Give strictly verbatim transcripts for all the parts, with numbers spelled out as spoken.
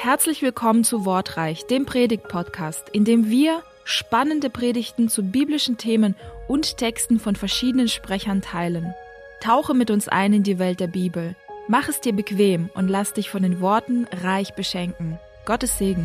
Herzlich willkommen zu Wortreich, dem Predigt-Podcast, in dem wir spannende Predigten zu biblischen Themen und Texten von verschiedenen Sprechern teilen. Tauche mit uns ein in die Welt der Bibel. Mach es dir bequem und lass dich von den Worten reich beschenken. Gottes Segen.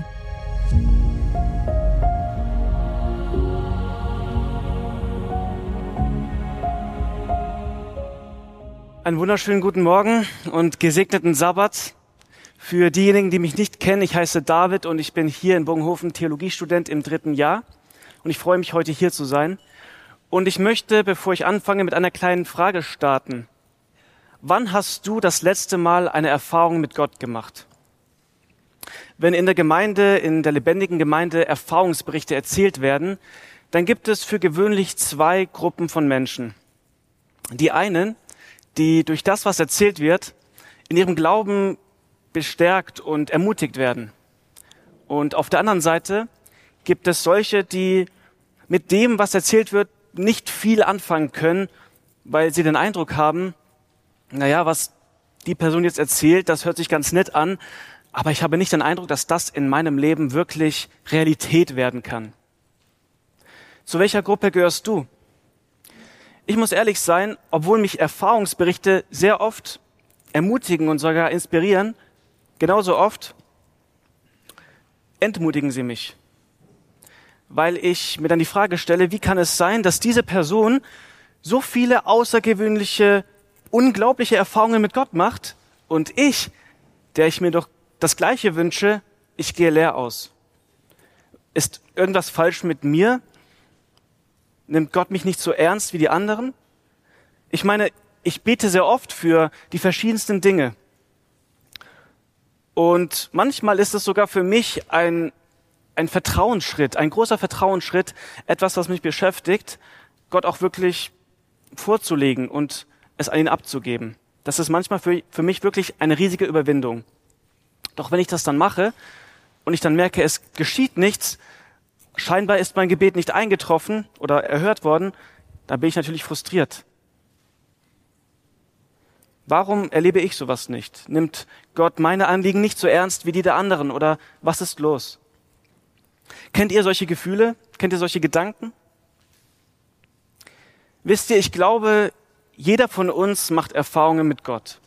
Einen wunderschönen guten Morgen und gesegneten Sabbat. Für diejenigen, die mich nicht kennen, ich heiße David und ich bin hier in Bogenhofen Theologiestudent im dritten Jahr. Und ich freue mich, heute hier zu sein. Und ich möchte, bevor ich anfange, mit einer kleinen Frage starten. Wann hast du das letzte Mal eine Erfahrung mit Gott gemacht? Wenn in der Gemeinde, in der lebendigen Gemeinde Erfahrungsberichte erzählt werden, dann gibt es für gewöhnlich zwei Gruppen von Menschen. Die einen, die durch das, was erzählt wird, in ihrem Glauben bestärkt und ermutigt werden. Und auf der anderen Seite gibt es solche, die mit dem, was erzählt wird, nicht viel anfangen können, weil sie den Eindruck haben, naja, was die Person jetzt erzählt, das hört sich ganz nett an, aber ich habe nicht den Eindruck, dass das in meinem Leben wirklich Realität werden kann. Zu welcher Gruppe gehörst du? Ich muss ehrlich sein, obwohl mich Erfahrungsberichte sehr oft ermutigen und sogar inspirieren, genauso oft entmutigen sie mich. Weil ich mir dann die Frage stelle, wie kann es sein, dass diese Person so viele außergewöhnliche, unglaubliche Erfahrungen mit Gott macht und ich, der ich mir doch das Gleiche wünsche, ich gehe leer aus. Ist irgendwas falsch mit mir? Nimmt Gott mich nicht so ernst wie die anderen? Ich meine, ich bete sehr oft für die verschiedensten Dinge. Und manchmal ist es sogar für mich ein, ein Vertrauensschritt, ein großer Vertrauensschritt, etwas, was mich beschäftigt, Gott auch wirklich vorzulegen und es an ihn abzugeben. Das ist manchmal für, für mich wirklich eine riesige Überwindung. Doch wenn ich das dann mache und ich dann merke, es geschieht nichts, scheinbar ist mein Gebet nicht eingetroffen oder erhört worden, dann bin ich natürlich frustriert. Warum erlebe ich sowas nicht? Nimmt Gott meine Anliegen nicht so ernst wie die der anderen oder was ist los? Kennt ihr solche Gefühle? Kennt ihr solche Gedanken? Wisst ihr, ich glaube, jeder von uns macht Erfahrungen mit Gott.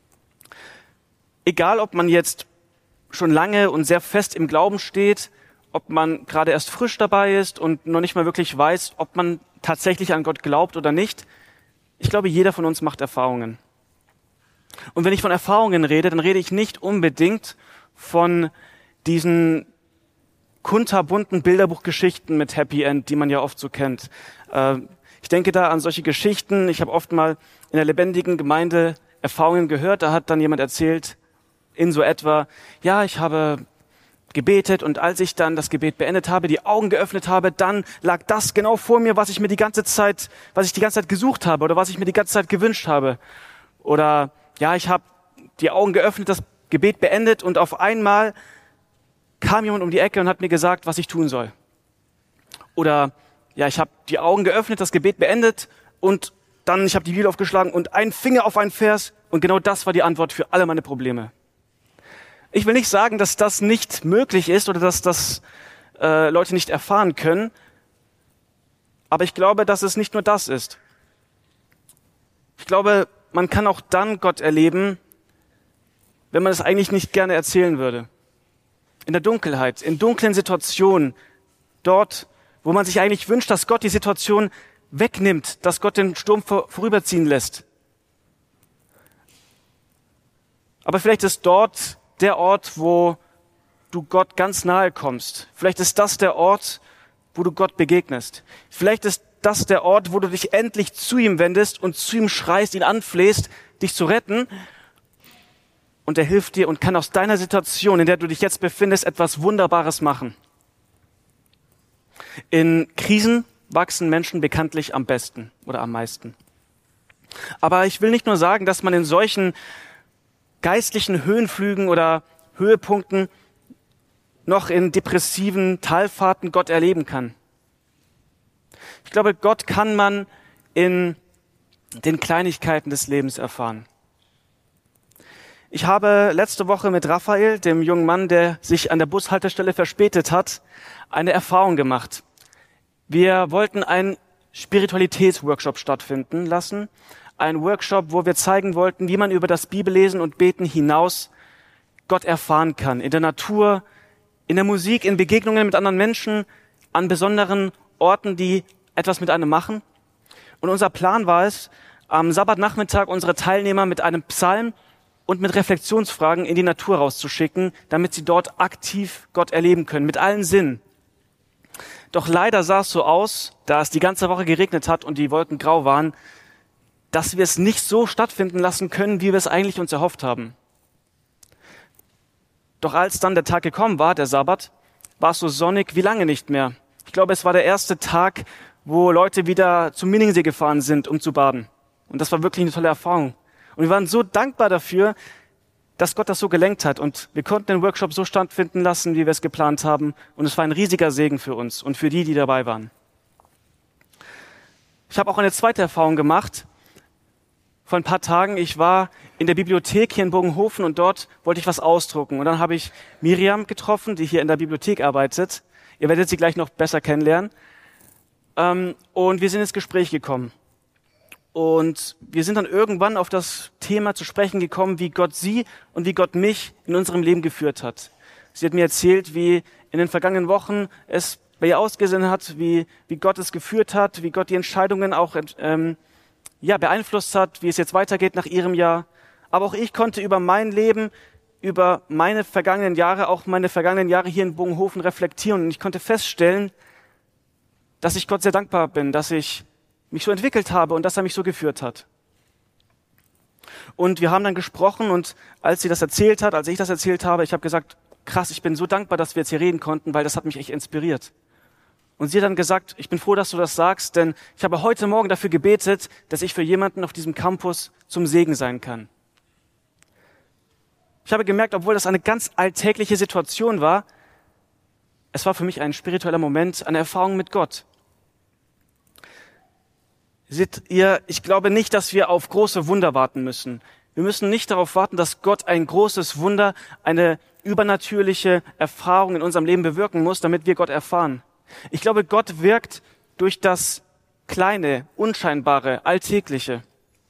Egal, ob man jetzt schon lange und sehr fest im Glauben steht, ob man gerade erst frisch dabei ist und noch nicht mal wirklich weiß, ob man tatsächlich an Gott glaubt oder nicht. Ich glaube, jeder von uns macht Erfahrungen. Und wenn ich von Erfahrungen rede, dann rede ich nicht unbedingt von diesen kunterbunten Bilderbuchgeschichten mit Happy End, die man ja oft so kennt. Ich denke da an solche Geschichten. Ich habe oft mal in der lebendigen Gemeinde Erfahrungen gehört. Da hat dann jemand erzählt, in so etwa, ja, ich habe gebetet und als ich dann das Gebet beendet habe, die Augen geöffnet habe, dann lag das genau vor mir, was ich mir die ganze Zeit, was ich die ganze Zeit gesucht habe oder was ich mir die ganze Zeit gewünscht habe. Oder ja, ich habe die Augen geöffnet, das Gebet beendet und auf einmal kam jemand um die Ecke und hat mir gesagt, was ich tun soll. Oder ja, ich habe die Augen geöffnet, das Gebet beendet und dann, ich habe die Bibel aufgeschlagen und ein Finger auf einen Vers und genau das war die Antwort für alle meine Probleme. Ich will nicht sagen, dass das nicht möglich ist oder dass das äh, Leute nicht erfahren können, aber ich glaube, dass es nicht nur das ist. Ich glaube, man kann auch dann Gott erleben, wenn man es eigentlich nicht gerne erzählen würde. In der Dunkelheit, in dunklen Situationen, dort, wo man sich eigentlich wünscht, dass Gott die Situation wegnimmt, dass Gott den Sturm vor, vorüberziehen lässt. Aber vielleicht ist dort der Ort, wo du Gott ganz nahe kommst. Vielleicht ist das der Ort, wo du Gott begegnest. Vielleicht ist das der Ort, wo du dich endlich zu ihm wendest und zu ihm schreist, ihn anflehst, dich zu retten. Und er hilft dir und kann aus deiner Situation, in der du dich jetzt befindest, etwas Wunderbares machen. In Krisen wachsen Menschen bekanntlich am besten oder am meisten. Aber ich will nicht nur sagen, dass man in solchen geistlichen Höhenflügen oder Höhepunkten noch in depressiven Talfahrten Gott erleben kann. Ich glaube, Gott kann man in den Kleinigkeiten des Lebens erfahren. Ich habe letzte Woche mit Raphael, dem jungen Mann, der sich an der Bushaltestelle verspätet hat, eine Erfahrung gemacht. Wir wollten einen Spiritualitätsworkshop stattfinden lassen. Ein Workshop, wo wir zeigen wollten, wie man über das Bibellesen und Beten hinaus Gott erfahren kann. In der Natur, in der Musik, in Begegnungen mit anderen Menschen, an besonderen Orten, die etwas mit einem machen. Und unser Plan war es, am Sabbatnachmittag unsere Teilnehmer mit einem Psalm und mit Reflexionsfragen in die Natur rauszuschicken, damit sie dort aktiv Gott erleben können, mit allen Sinnen. Doch leider sah es so aus, da es die ganze Woche geregnet hat und die Wolken grau waren, dass wir es nicht so stattfinden lassen können, wie wir es eigentlich uns erhofft haben. Doch als dann der Tag gekommen war, der Sabbat, war es so sonnig wie lange nicht mehr. Ich glaube, es war der erste Tag, wo Leute wieder zum Minningsee gefahren sind, um zu baden. Und das war wirklich eine tolle Erfahrung. Und wir waren so dankbar dafür, dass Gott das so gelenkt hat. Und wir konnten den Workshop so stattfinden lassen, wie wir es geplant haben. Und es war ein riesiger Segen für uns und für die, die dabei waren. Ich habe auch eine zweite Erfahrung gemacht. Vor ein paar Tagen, ich war in der Bibliothek hier in Bogenhofen und dort wollte ich was ausdrucken. Und dann habe ich Miriam getroffen, die hier in der Bibliothek arbeitet. Ihr werdet sie gleich noch besser kennenlernen. Und wir sind ins Gespräch gekommen. Und wir sind dann irgendwann auf das Thema zu sprechen gekommen, wie Gott sie und wie Gott mich in unserem Leben geführt hat. Sie hat mir erzählt, wie in den vergangenen Wochen es bei ihr ausgesehen hat, wie, wie Gott es geführt hat, wie Gott die Entscheidungen auch ähm, ja, beeinflusst hat, wie es jetzt weitergeht nach ihrem Jahr. Aber auch ich konnte über mein Leben, über meine vergangenen Jahre, auch meine vergangenen Jahre hier in Bogenhofen reflektieren. Und ich konnte feststellen, dass ich Gott sehr dankbar bin, dass ich mich so entwickelt habe und dass er mich so geführt hat. Und wir haben dann gesprochen und als sie das erzählt hat, als ich das erzählt habe, ich habe gesagt, krass, ich bin so dankbar, dass wir jetzt hier reden konnten, weil das hat mich echt inspiriert. Und sie hat dann gesagt, ich bin froh, dass du das sagst, denn ich habe heute Morgen dafür gebetet, dass ich für jemanden auf diesem Campus zum Segen sein kann. Ich habe gemerkt, obwohl das eine ganz alltägliche Situation war, es war für mich ein spiritueller Moment, eine Erfahrung mit Gott. Seht ihr, ich glaube nicht, dass wir auf große Wunder warten müssen. Wir müssen nicht darauf warten, dass Gott ein großes Wunder, eine übernatürliche Erfahrung in unserem Leben bewirken muss, damit wir Gott erfahren. Ich glaube, Gott wirkt durch das Kleine, Unscheinbare, Alltägliche.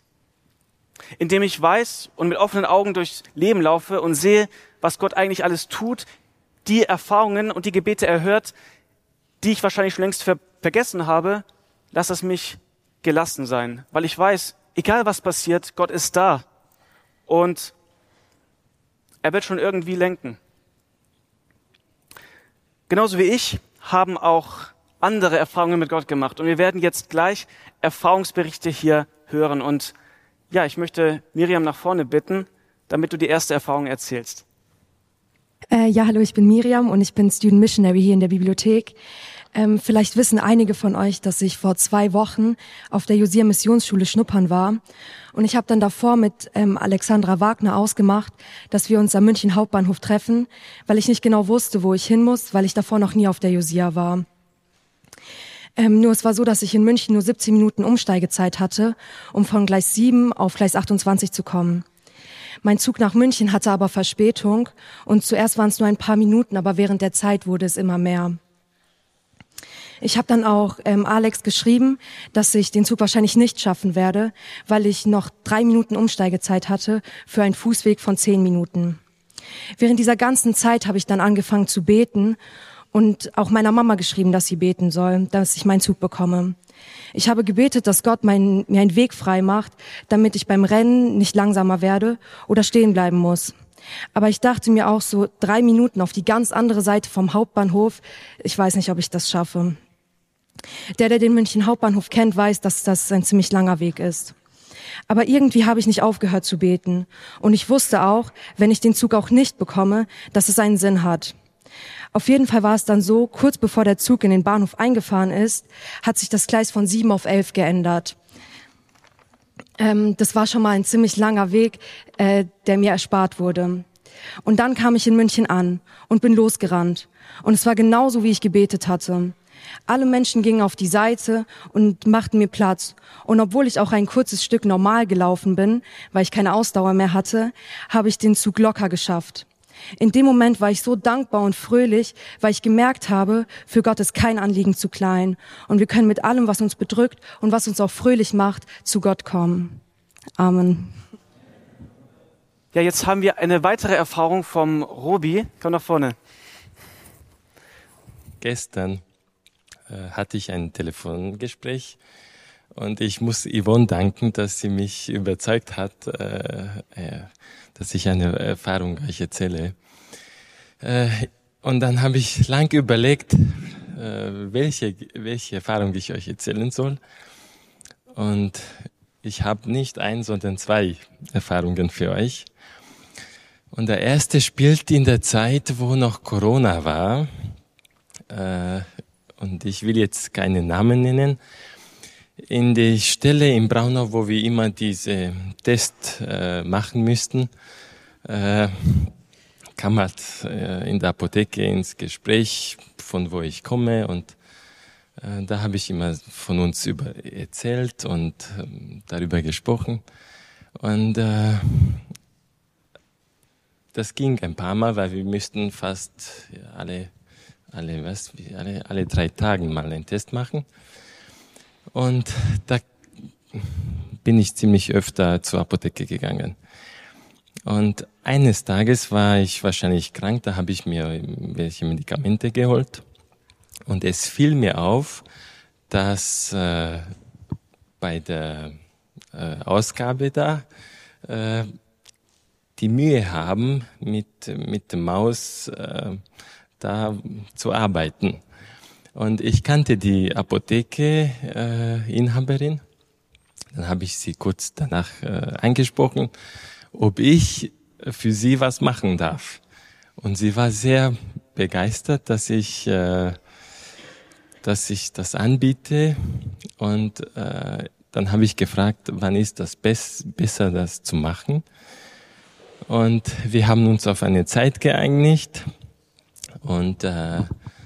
Indem ich weiß und mit offenen Augen durchs Leben laufe und sehe, was Gott eigentlich alles tut, die Erfahrungen und die Gebete erhört, die ich wahrscheinlich schon längst ver- vergessen habe, lass es mich gelassen sein, weil ich weiß, egal was passiert, Gott ist da und er wird schon irgendwie lenken. Genauso wie ich haben auch andere Erfahrungen mit Gott gemacht und wir werden jetzt gleich Erfahrungsberichte hier hören und ja, ich möchte Miriam nach vorne bitten, damit du die erste Erfahrung erzählst. Äh, ja, hallo, ich bin Miriam und ich bin Student Missionary hier in der Bibliothek. Ähm, vielleicht wissen einige von euch, dass ich vor zwei Wochen auf der Josia Missionsschule schnuppern war. Und ich habe dann davor mit ähm, Alexandra Wagner ausgemacht, dass wir uns am München Hauptbahnhof treffen, weil ich nicht genau wusste, wo ich hin muss, weil ich davor noch nie auf der Josia war. Ähm, nur es war so, dass ich in München nur siebzehn Minuten Umsteigezeit hatte, um von Gleis sieben auf Gleis achtundzwanzig zu kommen. Mein Zug nach München hatte aber Verspätung und zuerst waren es nur ein paar Minuten, aber während der Zeit wurde es immer mehr. Ich habe dann auch ähm, Alex geschrieben, dass ich den Zug wahrscheinlich nicht schaffen werde, weil ich noch drei Minuten Umsteigezeit hatte für einen Fußweg von zehn Minuten. Während dieser ganzen Zeit habe ich dann angefangen zu beten und auch meiner Mama geschrieben, dass sie beten soll, dass ich meinen Zug bekomme. Ich habe gebetet, dass Gott mein, mir einen Weg frei macht, damit ich beim Rennen nicht langsamer werde oder stehen bleiben muss. Aber ich dachte mir auch so, drei Minuten auf die ganz andere Seite vom Hauptbahnhof, ich weiß nicht, ob ich das schaffe. Der, der den München Hauptbahnhof kennt, weiß, dass das ein ziemlich langer Weg ist. Aber irgendwie habe ich nicht aufgehört zu beten. Und ich wusste auch, wenn ich den Zug auch nicht bekomme, dass es einen Sinn hat. Auf jeden Fall war es dann so, kurz bevor der Zug in den Bahnhof eingefahren ist, hat sich das Gleis von sieben auf elf geändert. Ähm, das war schon mal ein ziemlich langer Weg, äh, der mir erspart wurde. Und dann kam ich in München an und bin losgerannt. Und es war genauso, wie ich gebetet hatte. Alle Menschen gingen auf die Seite und machten mir Platz. Und obwohl ich auch ein kurzes Stück normal gelaufen bin, weil ich keine Ausdauer mehr hatte, habe ich den Zug locker geschafft. In dem Moment war ich so dankbar und fröhlich, weil ich gemerkt habe, für Gott ist kein Anliegen zu klein. Und wir können mit allem, was uns bedrückt und was uns auch fröhlich macht, zu Gott kommen. Amen. Ja, jetzt haben wir eine weitere Erfahrung vom Robi. Komm nach vorne. Gestern äh, hatte ich ein Telefongespräch und ich muss Yvonne danken, dass sie mich überzeugt hat, äh, äh, dass ich eine Erfahrung euch erzähle. Äh, und dann habe ich lang überlegt, äh, welche, welche Erfahrung ich euch erzählen soll. Und ich habe nicht ein, sondern zwei Erfahrungen für euch. Und der erste spielt in der Zeit, wo noch Corona war. Äh, und ich will jetzt keine Namen nennen. In die Stelle in Braunau, wo wir immer diese Test äh, machen müssten, äh, kam halt äh, in der Apotheke ins Gespräch, von wo ich komme. Und äh, da habe ich immer von uns über erzählt und äh, darüber gesprochen. Und äh, das ging ein paar Mal, weil wir müssten fast alle, alle, was, alle, alle drei Tage mal einen Test machen. Und da bin ich ziemlich öfter zur Apotheke gegangen. Und eines Tages war ich wahrscheinlich krank, da habe ich mir welche Medikamente geholt. Und es fiel mir auf, dass äh, bei der äh, Ausgabe da äh, die Mühe haben, mit, mit der Maus äh, da zu arbeiten. Und ich kannte die Apotheke-Inhaberin. Äh, Dann habe ich sie kurz danach äh, angesprochen, ob ich für sie was machen darf. Und sie war sehr begeistert, dass ich, äh, dass ich das anbiete. Und äh, dann habe ich gefragt, wann ist das bess- besser, das zu machen. Und wir haben uns auf eine Zeit geeinigt. Und äh,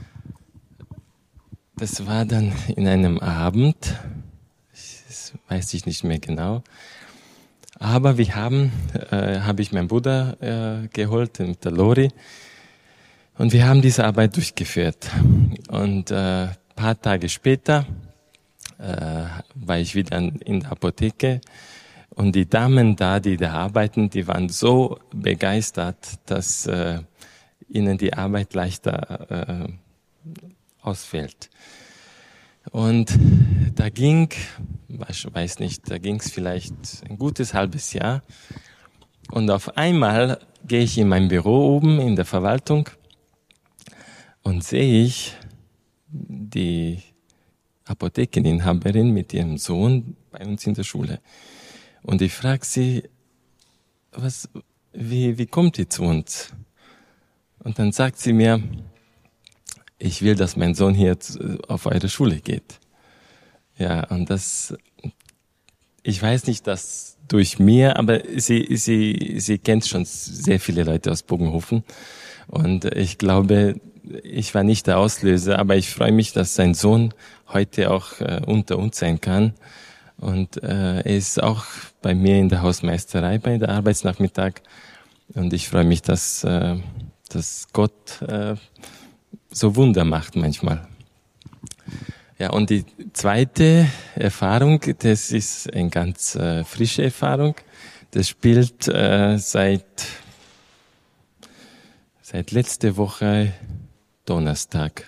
das war dann in einem Abend, das weiß ich nicht mehr genau. Aber wir haben, äh, habe ich meinen Bruder äh, geholt, mit der Lori. Und wir haben diese Arbeit durchgeführt. Und äh, ein paar Tage später äh, war ich wieder in der Apotheke. Und die Damen da, die da arbeiten, die waren so begeistert, dass äh, ihnen die Arbeit leichter äh, ausfällt. Und da ging, ich weiß nicht, da ging es vielleicht ein gutes halbes Jahr. Und auf einmal gehe ich in mein Büro oben in der Verwaltung und sehe ich die Apothekeninhaberin mit ihrem Sohn bei uns in der Schule. Und ich frage sie, was, wie, wie kommt ihr zu uns? Und dann sagt sie mir, ich will, dass mein Sohn hier auf eure Schule geht. Ja, und das, ich weiß nicht, dass durch mir, aber sie, sie, sie kennt schon sehr viele Leute aus Bogenhofen. Und ich glaube, ich war nicht der Auslöser, aber ich freue mich, dass sein Sohn heute auch äh, unter uns sein kann. Und äh, er ist auch bei mir in der Hausmeisterei bei der Arbeitsnachmittag. Und ich freue mich, dass, äh, dass Gott äh, so Wunder macht manchmal. Ja, und die zweite Erfahrung, das ist eine ganz äh, frische Erfahrung. Das spielt äh, seit seit letzte Woche Donnerstag.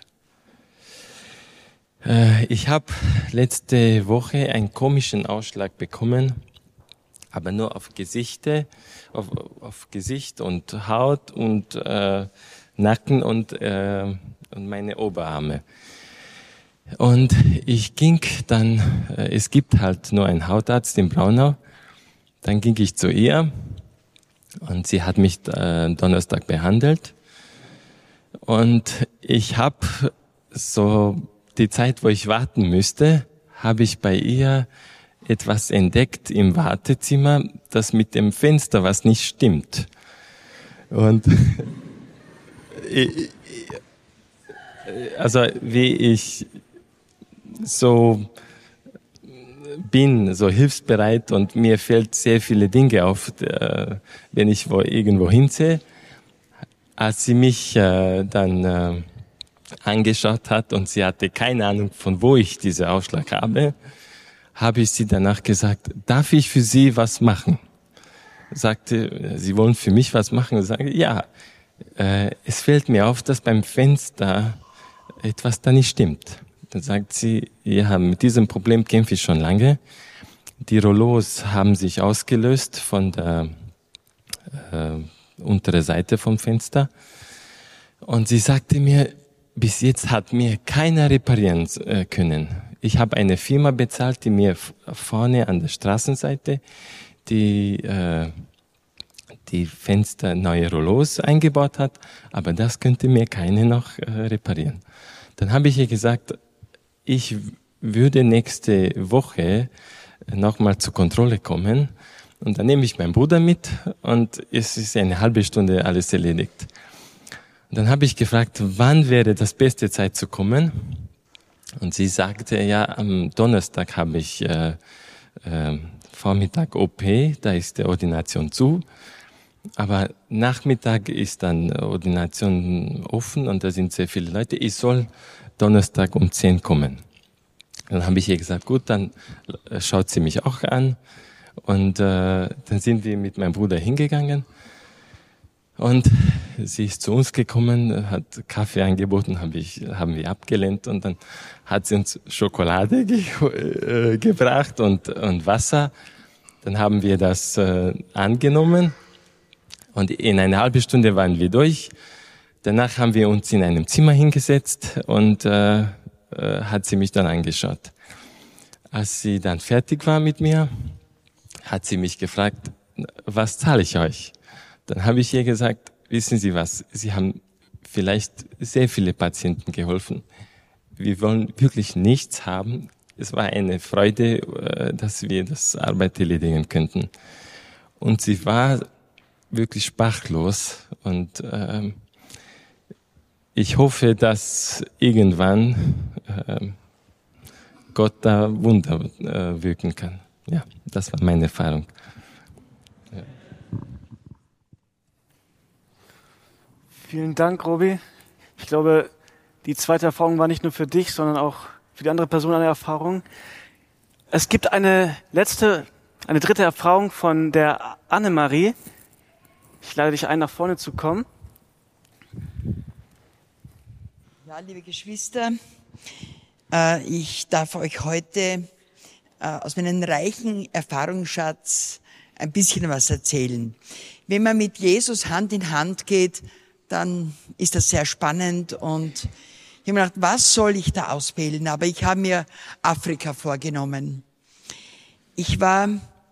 Äh, ich habe letzte Woche einen komischen Ausschlag bekommen, aber nur auf Gesichte, auf, auf Gesicht und Haut und äh, Nacken und äh, und meine Oberarme. Und ich ging dann, äh, es gibt halt nur einen Hautarzt in Braunau, dann ging ich zu ihr und sie hat mich äh, Donnerstag behandelt und ich habe so die Zeit, wo ich warten müsste, habe ich bei ihr etwas entdeckt im Wartezimmer, das mit dem Fenster was nicht stimmt. Und ich, also wie ich so bin, so hilfsbereit und mir fällt sehr viele Dinge auf, äh, wenn ich wo irgendwo hinsehe. Als sie mich äh, dann äh, angeschaut hat und sie hatte keine Ahnung, von wo ich diesen Ausschlag habe, habe ich sie danach gesagt, darf ich für Sie was machen? Sagte, Sie wollen für mich was machen? Und sage, ja, äh, es fällt mir auf, dass beim Fenster etwas da nicht stimmt. Dann sagt sie, ja, mit diesem Problem kämpfe ich schon lange. Die Rollos haben sich ausgelöst von der äh, unteren Seite vom Fenster. Und sie sagte mir, bis jetzt hat mir keiner reparieren äh, können. Ich habe eine Firma bezahlt, die mir vorne an der Straßenseite die, äh, die Fenster neue Rollos eingebaut hat, aber das könnte mir keiner noch äh, reparieren. Dann habe ich ihr gesagt, ich würde nächste Woche nochmal zur Kontrolle kommen und dann nehme ich meinen Bruder mit und es ist eine halbe Stunde alles erledigt. Und dann habe ich gefragt, wann wäre das beste Zeit zu kommen? Und sie sagte, ja, am Donnerstag habe ich äh, äh, Vormittag O P, da ist die Ordination zu. Aber Nachmittag ist dann Ordination offen und da sind sehr viele Leute. Ich soll Donnerstag um zehn kommen. Dann habe ich ihr gesagt, gut, dann schaut sie mich auch an. Und äh, dann sind wir mit meinem Bruder hingegangen. Und sie ist zu uns gekommen, hat Kaffee angeboten, hab ich, haben wir abgelehnt. Und dann hat sie uns Schokolade ge äh, gebracht und, und Wasser. Dann haben wir das äh, angenommen. Und in einer halben Stunde waren wir durch. Danach haben wir uns in einem Zimmer hingesetzt und äh, äh, hat sie mich dann angeschaut. Als sie dann fertig war mit mir, hat sie mich gefragt, was zahle ich euch? Dann habe ich ihr gesagt, wissen Sie was, Sie haben vielleicht sehr viele Patienten geholfen. Wir wollen wirklich nichts haben. Es war eine Freude, äh, dass wir das Arbeit erledigen könnten. Und sie war wirklich sprachlos und äh, ich hoffe, dass irgendwann äh, Gott da Wunder äh, wirken kann. Ja, das war meine Erfahrung. Ja. Vielen Dank, Robi. Ich glaube, die zweite Erfahrung war nicht nur für dich, sondern auch für die andere Person eine Erfahrung. Es gibt eine letzte, eine dritte Erfahrung von der Annemarie. Ich lade dich ein, nach vorne zu kommen. Ja, liebe Geschwister, äh, ich darf euch heute äh, aus meinem reichen Erfahrungsschatz ein bisschen was erzählen. Wenn man mit Jesus Hand in Hand geht, dann ist das sehr spannend und ich habe mir gedacht, was soll ich da auswählen? Aber ich habe mir Afrika vorgenommen. Ich war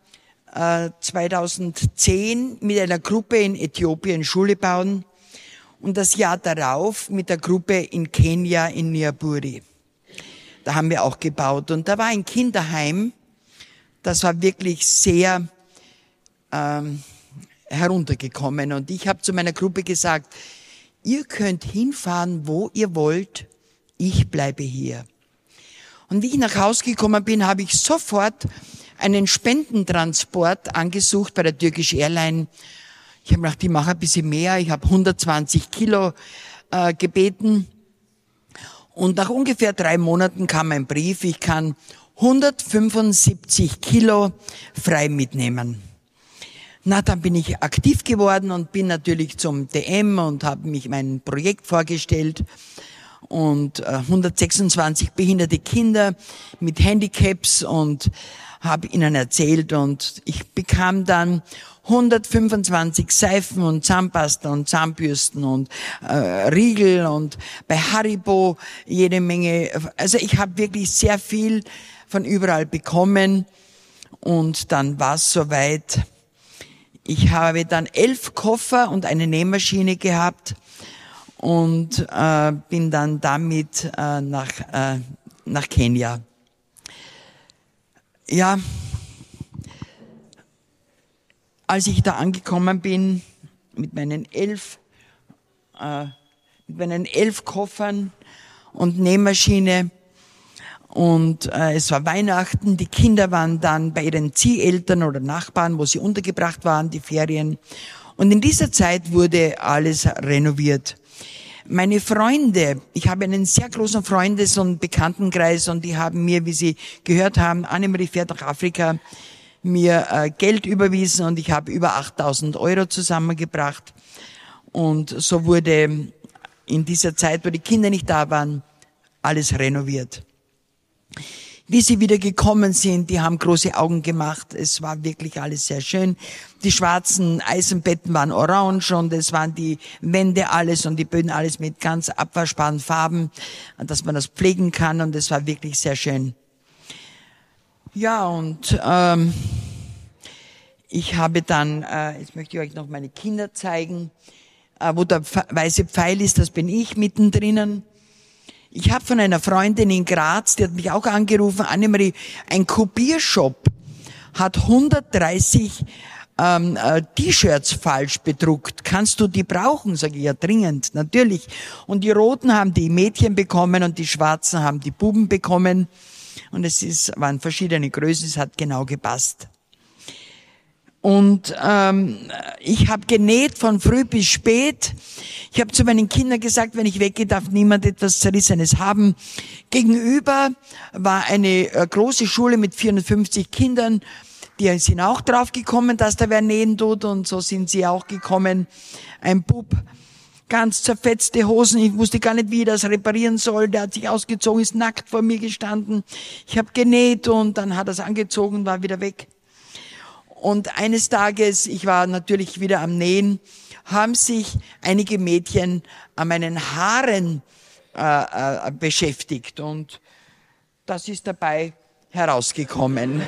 zweitausendzehn mit einer Gruppe in Äthiopien Schule bauen und das Jahr darauf mit der Gruppe in Kenia in Nyaburi. Da haben wir auch gebaut und da war ein Kinderheim, das war wirklich sehr ähm, heruntergekommen und ich habe zu meiner Gruppe gesagt, ihr könnt hinfahren, wo ihr wollt, ich bleibe hier. Und wie ich nach Hause gekommen bin, habe ich sofort einen Spendentransport angesucht bei der Turkish Airline. Ich habe gedacht, ich mache ein bisschen mehr. Ich habe hundertzwanzig Kilo äh, gebeten. Und nach ungefähr drei Monaten kam ein Brief, ich kann hundertfünfundsiebzig Kilo frei mitnehmen. Na, dann bin ich aktiv geworden und bin natürlich zum D M und habe mich mein Projekt vorgestellt. Und äh, hundertsechsundzwanzig behinderte Kinder mit Handicaps und habe ihnen erzählt und ich bekam dann hundertfünfundzwanzig Seifen und Zahnpasta und Zahnbürsten und äh, Riegel und bei Haribo jede Menge. Also ich habe wirklich sehr viel von überall bekommen und dann war es soweit. Ich habe dann elf Koffer und eine Nähmaschine gehabt und äh, bin dann damit äh, nach äh, nach Kenia. Ja, als ich da angekommen bin mit meinen elf, äh, mit meinen elf Koffern und Nähmaschine Und äh, es war Weihnachten, die Kinder waren dann bei ihren Zieheltern oder Nachbarn, wo sie untergebracht waren, die Ferien. Und in dieser Zeit wurde alles renoviert. Meine Freunde, ich habe einen sehr großen Freundes- und Bekanntenkreis und die haben mir, wie Sie gehört haben, Annemarie fährt nach Afrika, mir äh, Geld überwiesen und ich habe über achttausend Euro zusammengebracht. Und so wurde in dieser Zeit, wo die Kinder nicht da waren, alles renoviert. Wie sie wieder gekommen sind, die haben große Augen gemacht. Es war wirklich alles sehr schön. Die schwarzen Eisenbetten waren orange und es waren die Wände alles und die Böden alles mit ganz abwaschbaren Farben, dass man das pflegen kann und es war wirklich sehr schön. Ja, und ähm, ich habe dann, äh, jetzt möchte ich euch noch meine Kinder zeigen, äh, wo der weiße Pfeil ist, das bin ich mittendrin. Ich habe von einer Freundin in Graz, die hat mich auch angerufen, Annemarie, ein Kopiershop hat hundertdreißig ähm, äh, T-Shirts falsch bedruckt. Kannst du die brauchen? Sage ich, ja, dringend, natürlich. Und die roten haben die Mädchen bekommen und die schwarzen haben die Buben bekommen. Und es ist, waren verschiedene Größen, es hat genau gepasst. Und ähm, ich habe genäht von früh bis spät. Ich habe zu meinen Kindern gesagt, wenn ich weggehe, darf niemand etwas Zerrissenes haben. Gegenüber war eine äh, große Schule mit vierhundertfünfzig Kindern. Die sind auch drauf gekommen, dass da wer nähen tut. Und so sind sie auch gekommen. Ein Bub, ganz zerfetzte Hosen. Ich wusste gar nicht, wie ich das reparieren soll. Der hat sich ausgezogen, ist nackt vor mir gestanden. Ich habe genäht und dann hat er es angezogen, war wieder weg. Und eines Tages, ich war natürlich wieder am Nähen, haben sich einige Mädchen an meinen Haaren äh, äh, beschäftigt. Und das ist dabei herausgekommen.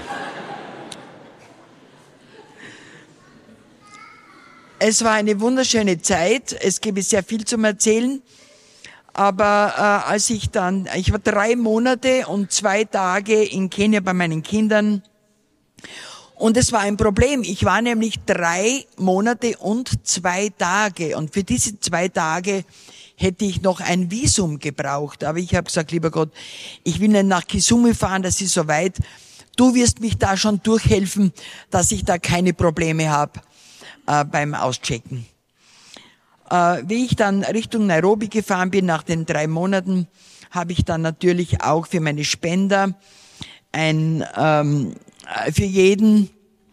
Es war eine wunderschöne Zeit. Es gäbe sehr viel zum Erzählen. Aber äh, als ich dann, ich war drei Monate und zwei Tage in Kenia bei meinen Kindern. Und es war ein Problem. Ich war nämlich drei Monate und zwei Tage. Und für diese zwei Tage hätte ich noch ein Visum gebraucht. Aber ich habe gesagt, lieber Gott, ich will nicht nach Kisumu fahren, das ist so weit. Du wirst mich da schon durchhelfen, dass ich da keine Probleme habe äh, beim Auschecken. Äh, wie ich dann Richtung Nairobi gefahren bin, nach den drei Monaten, habe ich dann natürlich auch für meine Spender ein... Ähm, für jeden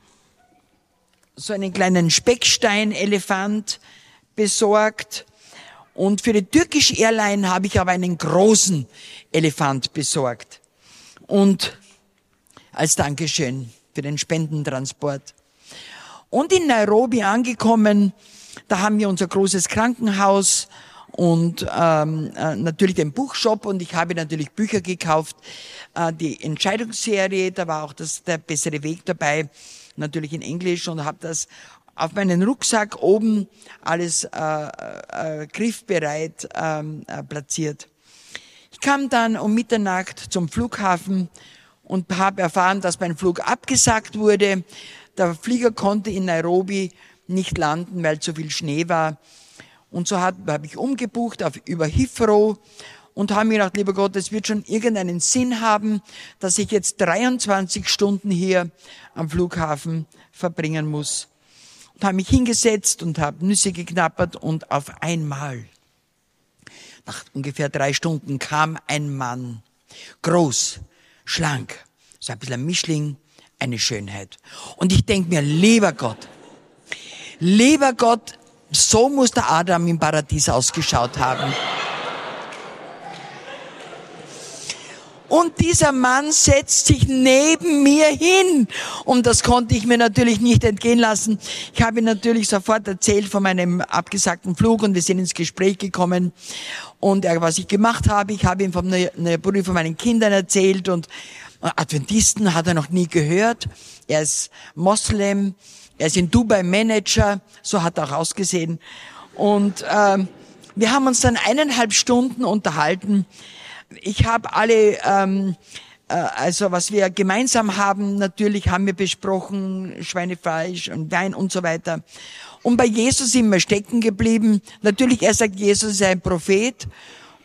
so einen kleinen Speckstein-Elefant besorgt. Und für die türkische Airline habe ich aber einen großen Elefant besorgt. Und als Dankeschön für den Spendentransport. Und in Nairobi angekommen, da haben wir unser großes Krankenhaus und ähm, äh, natürlich den Buchshop und ich habe natürlich Bücher gekauft, äh, die Entscheidungsserie, da war auch das, der bessere Weg dabei, natürlich in Englisch und habe das auf meinen Rucksack oben alles äh, äh, griffbereit ähm, äh, platziert. Ich kam dann um Mitternacht zum Flughafen und habe erfahren, dass mein Flug abgesagt wurde. Der Flieger konnte in Nairobi nicht landen, weil zu viel Schnee war. Und so habe hab ich umgebucht auf über Heathrow und habe mir gedacht, lieber Gott, es wird schon irgendeinen Sinn haben, dass ich jetzt dreiundzwanzig Stunden hier am Flughafen verbringen muss. Und habe mich hingesetzt und habe Nüsse geknabbert und auf einmal, nach ungefähr drei Stunden, kam ein Mann, groß, schlank, so ein bisschen ein Mischling, eine Schönheit. Und ich denke mir, lieber Gott, lieber Gott, so muss der Adam im Paradies ausgeschaut haben. Und dieser Mann setzt sich neben mir hin. Und das konnte ich mir natürlich nicht entgehen lassen. Ich habe ihm natürlich sofort erzählt von meinem abgesagten Flug und wir sind ins Gespräch gekommen. Und er, was ich gemacht habe, ich habe ihm von, von meinen Kindern erzählt und Adventisten hat er noch nie gehört. Er ist Moslem. Er ist in Dubai Manager, so hat er auch ausgesehen. Und ähm, wir haben uns dann eineinhalb Stunden unterhalten. Ich habe alle, ähm, äh, also was wir gemeinsam haben, natürlich haben wir besprochen, Schweinefleisch und Wein und so weiter. Und bei Jesus sind wir stecken geblieben. Natürlich, er sagt, Jesus ist ein Prophet.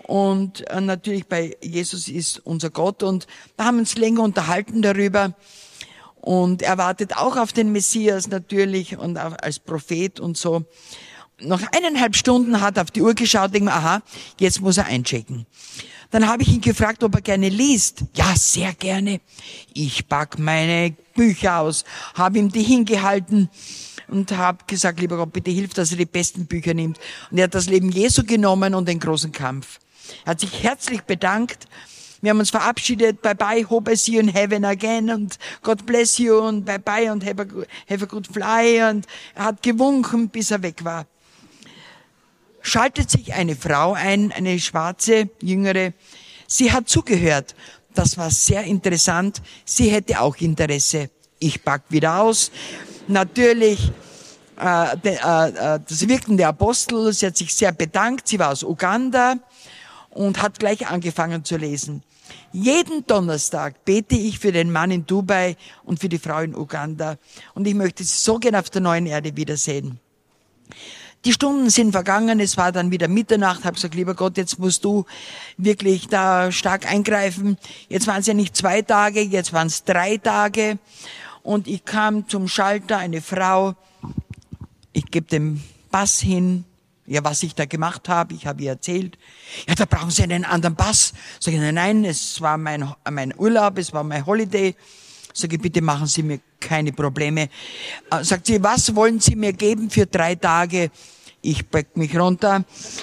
Und äh, natürlich bei Jesus ist unser Gott. Und da haben wir uns länger unterhalten darüber. Und er wartet auch auf den Messias natürlich und auch als Prophet und so. Nach eineinhalb Stunden hat er auf die Uhr geschaut, denkt mir, aha, jetzt muss er einchecken. Dann habe ich ihn gefragt, ob er gerne liest. Ja, sehr gerne. Ich pack meine Bücher aus, habe ihm die hingehalten und habe gesagt, lieber Gott, bitte hilf, dass er die besten Bücher nimmt. Und er hat das Leben Jesu genommen und den großen Kampf. Er hat sich herzlich bedankt. Wir haben uns verabschiedet, bye bye, hope I see you in heaven again und God bless you und bye bye und have a, have a good fly, und er hat gewunken, bis er weg war. Schaltet sich eine Frau ein, eine schwarze, jüngere. Sie hat zugehört. Das war sehr interessant. Sie hätte auch Interesse. Ich pack wieder aus. Natürlich, äh, de, äh, das Wirken der Apostel. Sie hat sich sehr bedankt. Sie war aus Uganda und hat gleich angefangen zu lesen. Jeden Donnerstag bete ich für den Mann in Dubai und für die Frau in Uganda. Und ich möchte sie so gern auf der neuen Erde wiedersehen. Die Stunden sind vergangen, es war dann wieder Mitternacht, habe gesagt, lieber Gott, jetzt musst du wirklich da stark eingreifen. Jetzt waren es ja nicht zwei Tage, jetzt waren es drei Tage. Und ich kam zum Schalter, eine Frau, ich gebe den Pass hin, ja, was ich da gemacht habe, ich habe ihr erzählt. Ja, da brauchen Sie einen anderen Pass. Sag ich, nein, nein, es war mein, mein Urlaub, es war mein Holiday. Sag ich, bitte machen Sie mir keine Probleme. Sagt sie, was wollen Sie mir geben für drei Tage? Ich beug mich runter.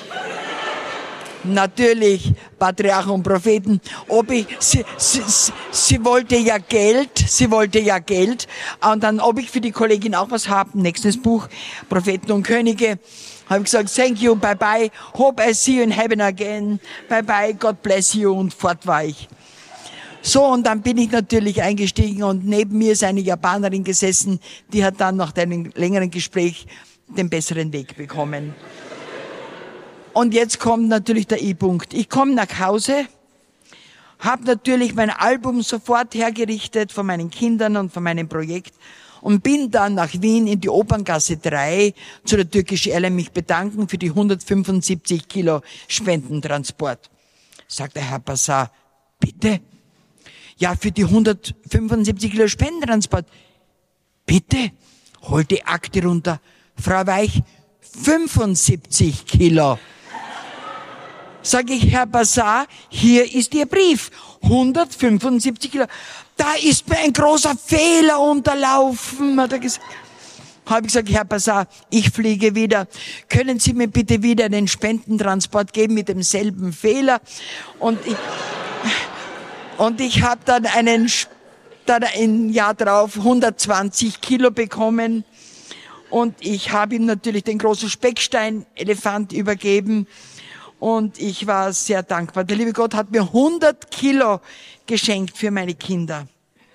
Natürlich, Patriarchen und Propheten. Ob ich, sie, sie, sie wollte ja Geld, sie wollte ja Geld. Und dann, ob ich für die Kollegin auch was habe, nächstes Buch, Propheten und Könige. Habe ich gesagt, thank you, bye bye, hope I see you in heaven again, bye bye, God bless you, und fort war ich. So, und dann bin ich natürlich eingestiegen und neben mir ist eine Japanerin gesessen, die hat dann nach einem längeren Gespräch den besseren Weg bekommen. Und jetzt kommt natürlich der I-Punkt. Ich komme nach Hause, habe natürlich mein Album sofort hergerichtet von meinen Kindern und von meinem Projekt und bin dann nach Wien in die Operngasse drei zu der Türkischen Airline mich bedanken für die hundertfünfundsiebzig Kilo Spendentransport. Sagt der Herr Passar, bitte? Ja, für die hundertfünfundsiebzig Kilo Spendentransport. Bitte? Hol die Akte runter. Frau Weich, fünfundsiebzig Kilo. Sag ich, Herr Passar, hier ist Ihr Brief. hundertfünfundsiebzig Kilo. Da ist mir ein großer Fehler unterlaufen, hat er gesagt. Habe ich gesagt, Herr Passar, ich fliege wieder. Können Sie mir bitte wieder den Spendentransport geben mit demselben Fehler? Und ich, und ich habe dann einen, dann ein Jahr drauf hundertzwanzig Kilo bekommen. Und ich habe ihm natürlich den großen Speckstein-Elefant übergeben. Und ich war sehr dankbar. Der liebe Gott hat mir hundert Kilo geschenkt für meine Kinder.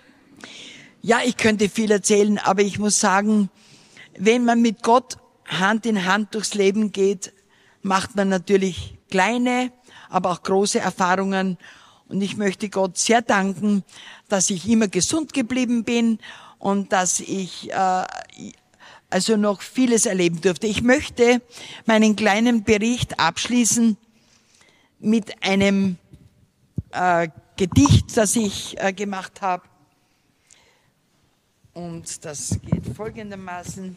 Ja, ich könnte viel erzählen, aber ich muss sagen, wenn man mit Gott Hand in Hand durchs Leben geht, macht man natürlich kleine, aber auch große Erfahrungen. Und ich möchte Gott sehr danken, dass ich immer gesund geblieben bin und dass ich äh, also noch vieles erleben durfte. Ich möchte meinen kleinen Bericht abschließen mit einem äh, Gedicht, das ich äh, gemacht habe. Und das geht folgendermaßen.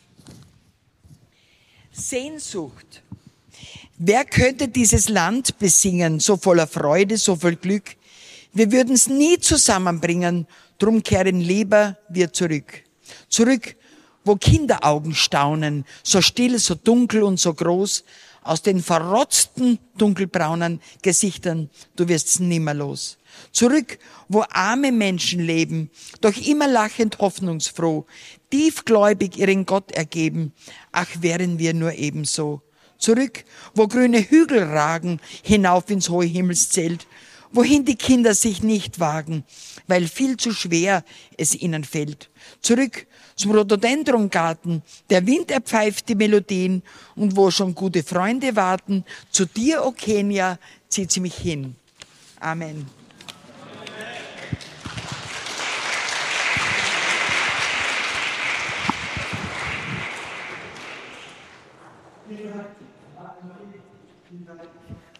Sehnsucht. Wer könnte dieses Land besingen, so voller Freude, so voll Glück? Wir würden es nie zusammenbringen, drum kehren lieber wir zurück. Zurück, wo Kinderaugen staunen, so still, so dunkel und so groß, aus den verrotzten, dunkelbraunen Gesichtern, du wirst's nimmer los. Zurück, wo arme Menschen leben, doch immer lachend hoffnungsfroh, tiefgläubig ihren Gott ergeben, ach, wären wir nur ebenso. Zurück, wo grüne Hügel ragen, hinauf ins hohe Himmelszelt, wohin die Kinder sich nicht wagen, weil viel zu schwer es ihnen fällt. Zurück zum Rhododendrongarten, der Wind erpfeift die Melodien, und wo schon gute Freunde warten, zu dir, o Kenia, zieht sie mich hin. Amen.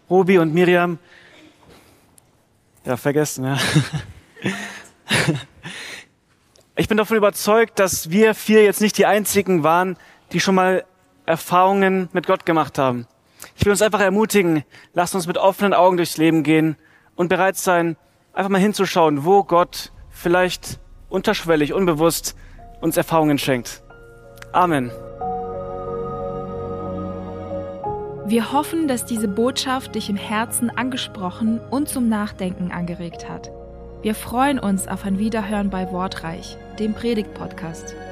Robi und Miriam. Ja, vergessen, ja. Ich bin davon überzeugt, dass wir vier jetzt nicht die einzigen waren, die schon mal Erfahrungen mit Gott gemacht haben. Ich will uns einfach ermutigen, lasst uns mit offenen Augen durchs Leben gehen und bereit sein, einfach mal hinzuschauen, wo Gott vielleicht unterschwellig, unbewusst uns Erfahrungen schenkt. Amen. Wir hoffen, dass diese Botschaft dich im Herzen angesprochen und zum Nachdenken angeregt hat. Wir freuen uns auf ein Wiederhören bei Wortreich, dem Predigt-Podcast.